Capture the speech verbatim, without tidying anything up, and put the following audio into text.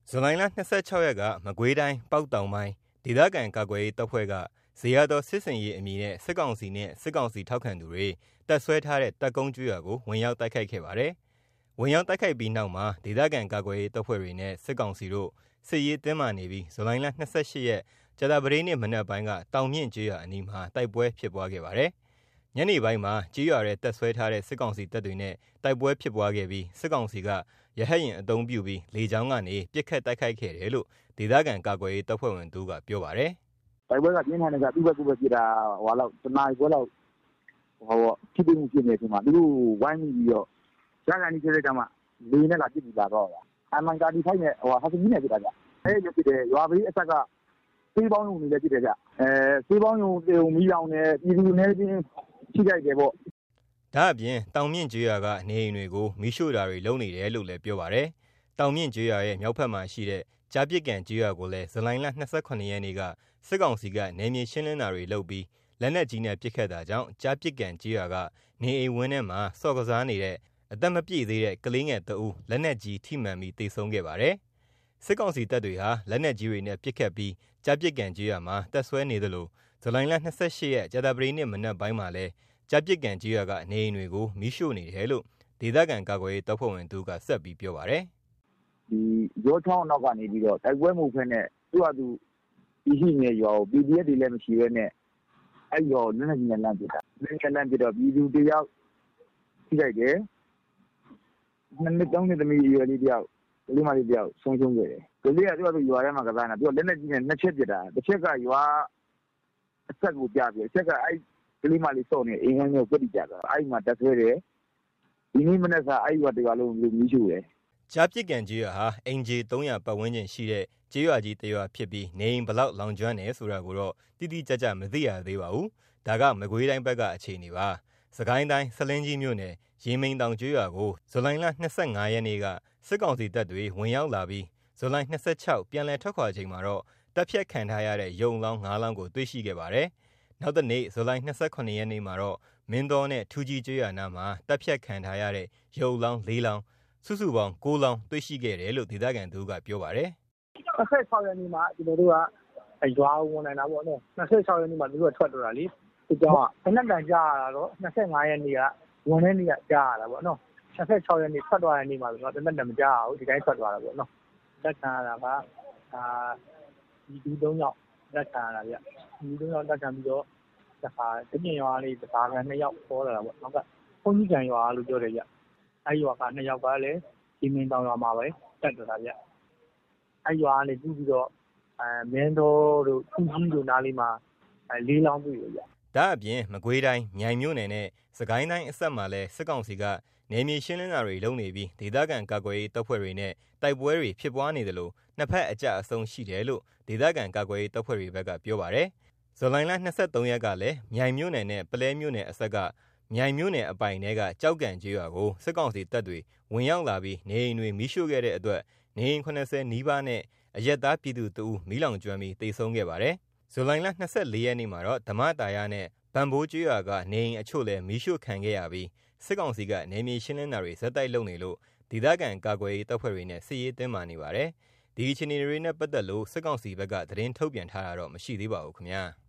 ဇူလိုင်လ၂၆ရက်ကမကွေးတိုင်းပေါက်တောင်ပိုင်းဒေသခံကာကွယ်ရေးတပ်ဖွဲ့ကဇေယျာတော်စစ်စင်ရေးအမည်နဲ့စစ်ကောင်စီနဲ့စစ်ကောင်စီထောက်ခံသူတွေတပ်ဆွဲထားတဲ့တပ်ကုန်းကျွော်ကိုဝင်ရောက်တိုက်ခိုက်ခဲ့ပါတယ်။ဝင်ရောက်တိုက်ခိုက်ပြီးနောက်မှာဒေသခံကာကွယ်ရေးတပ်ဖွဲ့တွေနဲ့စစ်ကောင်စီတို့စစ်ရေးတင်းမာနေပြီးဇူလိုင်လ၂၈ရက်ကြာသပတေးနေ့မနက်ပိုင်းကတောင်မြင့်ကျွော်အနီးမှာတိုက်ပွဲဖြစ်ပွားခဲ့ပါတယ်။ညနေပိုင်းမှာကျွော်ရဲတပ်ဆွဲထားတဲ့စစ်ကောင်စီတပ်တွေနဲ့တိုက်ပွဲဖြစ်ပွားခဲ့ပြီးစစ်ကောင်စီကရဟတ်ယာဉ်အုံပြုပြီးလေကြောင်းကနေပြစ်ခတ်တိုက်ခိုက်ခဲ့တယ်လို့ဒေသခံကာကွယ်ရေးတပ်ဖွဲ့ဝင်တို့ကပြောပါတယ်။တိုက်ပွဲကပြင်းထန်နေတာသူ့ဘက်ကူပဲဖြစ်တာဟိုလောက်တနားခွဲလောက်ဟိုဖြစ်ပြီးဖြစ်နေချိန်မှာသူတို့ဝိုင်းပြီးတော့ရန်ကန်ကြီးတဲ့ကြောင်မှလေနဲ့လာပြစ်ပြီးလာတော့တာ။အမှန်ကာဒီဖိုက်နဲ့ဟိုဟာစကြီးနဲ့ပြတာကြ။အဲလိုဖြစ်တယ်ရွာဘေးအဆက်ကစေးပေါင်းယုံနေလည်းဖြစ်တယ်ကြ။အဲစေးပေါင်းယုံတေုံမီးလောင်နဲ့ပြည်သူနဲ့ချင်းထိကြိုက်တယ်ပေါ့။ဒါအပြင်တောင်မြင့်ကျွော်ကနေအိမ်တွေကိုမီးရှို့တာတွေလုပ်နေတယ်လို့လည်းပြောပါတယ်။တောင်မြင့်ကျွော်ရဲ့မြောက်ဘက်မှာရှိတဲ့ကြားပစ်ကန်ကျွော်ကိုလည်းဇူလိုင်လ၂၇ရက်နေ့ကစစ်ကောင်စီကနေမြေရှင်းလင်းတာတွေလုပ်ပြီးလက်နက်ကြီးနဲ့ပစ်ခတ်တာကြောင့်ကြားပစ်ကန်ကျွော်ကနေအိမ်ဝင်းထဲမှာစော့ကစားနေတဲ့အသက်မပြည့်သေးတဲ့ကလေးငယ်တအူးလက်နက်ကြီးထိမှန်ပြီးသေဆုံးခဲ့ပါတယ်။စစ်ကောင်စီတပ်တွေဟာလက်နက်ကြီးတွေနဲ့ပစ်ခတ်ပြီးကြားပစ်ကန်ကျွော်မှာတပ်ဆွဲနေသလိုဇူလိုင်လ၂၈ရက်ကြာသပတေးနေ့မနက်ပိုင်းမှာလည်းကြားပစ်ကန်ကျွော်ကနေအိမ်တွေကိုမီးရှို့နေတယ်လို့ဒေသခံကာကွယ်ရေးတပ်ဖွဲ့ဝင်တို့ကဆက်ပြီးပြောပါတယ်။ဒီရောချောင်းနောက်ကနေပြီးတော့တိုက်ပွဲမှုဖက်နဲ့သူ့အတူဒီရှိနေရွာကို ပီ ဒီ အက်ဖ် တွေလည်းမရှိဘဲနဲ့အဲ့ရောလက်နက်ကြီးနဲ့လမ်းပစ်တာ။လက်နက်လမ်းပစ်တော့ပြည်သူတယောက်ထိလိုက်တယ်။နှစ်နှစ်သုံးနှစ်သမီးရွယ်လေးတယောက်ကလေးမလေးတယောက်ဆုံးရှုံးခဲ့တယ်။ကလေးကသူ့အတူရွာထဲမှာကစားနေတာပြီးတော့လက်နက်ကြီးနဲ့နှစ်ချက်ပစ်တာ။တစ်ချက်ကရွာအဆက်ကိုပြပြီးတစ်ချက်ကအဲ့ကလေးမလေးစော့နေအိမ်ထဲကိုပြစ်ကြတာ။အဲ့မှာတက်ဆွဲတယ်။ဒီနေ့မနေ့ကအဲ့ရွာတရွာလုံးလူမီးရှို့တယ်။ကြားပစ်ကန်ကျွော်ဟာအင်ဂျီ၃၀၀ပတ်ဝန်းကျင်ရှိတဲ့ကျွော်ကြီးတရွာဖြစ်ပြီးနေအိမ်ဘလောက်လောင်ကျွမ်းတယ်ဆိုတာကိုတော့တိတိကျကျမသိရသေးပါဘူး။ဒါကမကွေးတိုင်းဘက်ကအခြေအနေပါ။စကိုင်းတိုင်းဆလင်းကြီးမြို့နယ်ရေမိန်တောင်ကျွော်ကိုဇူလိုင်လ၂၅ရက်နေ့ကစစ်ကောင်စီတပ်တွေဝင်ရောက်လာပြီးဇူလိုင်၂၆ပြန်လည်ထွက်ခွာချိန်မှာတော့တပ်ဖြတ်ခံထားရတဲ့ရုံလောင်း၅လောင်းကိုတွေ့ရှိခဲ့ပါတယ်။နောက်တနေ့ဇူလိုင်၂၇ရက်နေ့မှာတော့မင်းတော်နဲ့ထူကြီးကျွော်နာမှာတပ်ဖြတ်ခံထားရတဲ့ရုံလောင်း၄လောင်းစုစုပေါင်း၉လောင်းတွေ့ရှိခဲ့တယ်လို့ဒေသခံတို့ကပြောပါတယ်။၂၆ရက်နေ့မှာကျွန်တော်တို့ကရွာဝင်နေတာပေါ့နော်။၂၆ရက်နေ့မှာသူတို့ထွက်တော့တာလေ။ဒီကြောင်ကခဏတန်ကြာရတာတော့၂၅ရက်နေ့ကဝင်တဲ့နေ့ကကြာရတာပေါ့နော်။၂၆ရက်နေ့ထွက်သွားတဲ့နေ့မှာဆိုတော့တနက်တန်မကြာဘူးဒီတိုင်းထွက်သွားတာပေါ့နော်။တက်ခံရတာကအာဒီဒီ၃ယောက်တက်ခံရတာဗျ။ဒီ၃ယောက်တက်ခံပြီးတော့တခါတပြင်းရွာလေးတခါက၂ယောက်ပေါ်လာတာပေါ့။နောက်ကဘုန်းကြီးကံရွာလို့ပြောတယ်ဗျ။အဲ့ရွာက၂ယောက်ကလည်းဒီမင်းတောင်ရွာမှာပဲတက်တော့တာဗျ။အဲ့ရွာကနေပြီးတော့အဲမင်းတော်တို့ထူကြီးတို့နားလေးမှာအဲလေးလောင်းတွေ့ရဗျ။ဒါအပြင်မကွေးတိုင်းမြိုင်မြို့နယ်နဲ့စကိုင်းတိုင်းအဆက်မှာလည်းစစ်ကောင်စီကနေမြေရှင်းလင်းတာတွေလုပ်နေပြီးဒေသခံကာကွယ်ရေးတပ်ဖွဲ့တွေနဲ့တိုက်ပွဲတွေဖြစ်ပွားနေတယ်လို့နှစ်ဖက်အကြအဆုံးရှိတယ်လို့ဒေသခံကာကွယ်ရေးတပ်ဖွဲ့တွေဘက်ကပြောပါတယ်။ဇူလိုင်လ၂၃ရက်ကလည်းမြိုင်မြို့နယ်နဲ့ပလဲမြို့နယ်အဆက်ကမြိုင်မြို့နယ်အပိုင်ထဲကကြောက်ကန်ကျွော်ကိုစစ်ကောင်စီတပ်တွေဝင်ရောက်လာပြီးနေအိမ်တွေမီးရှို့ခဲ့တဲ့အတွက်နေအိမ်၇၀နီးပါးနဲ့အရက်သားပြည်သူတအူးမီးလောင်ကျွမ်းပြီးသေဆုံးခဲ့ပါတယ်။ဇူလိုင်လ၂၄ရက်နေ့မှာတော့ဓမ္မတာရနဲ့ဗန်ဘိုးကျွော်ကနေအိမ်အချို့လည်းမီးရှို့ခံခဲ့ရပြီးစစ်ကောင်စီကနေမြေရှင်းလင်းတာတွေဇက်တိုက်လုပ်နေလို့ဒေသခံကာကွယ်ရေးတပ်ဖွဲ့တွေနဲ့စစ်ရေးတင်းမာနေပါတယ်။ဒီအခြေအနေတွေနဲ့ပတ်သက်လို့စစ်ကောင်စီဘက်ကသတင်းထုတ်ပြန်ထားတာတော့မရှိသေးပါဘူးခင်ဗျာ။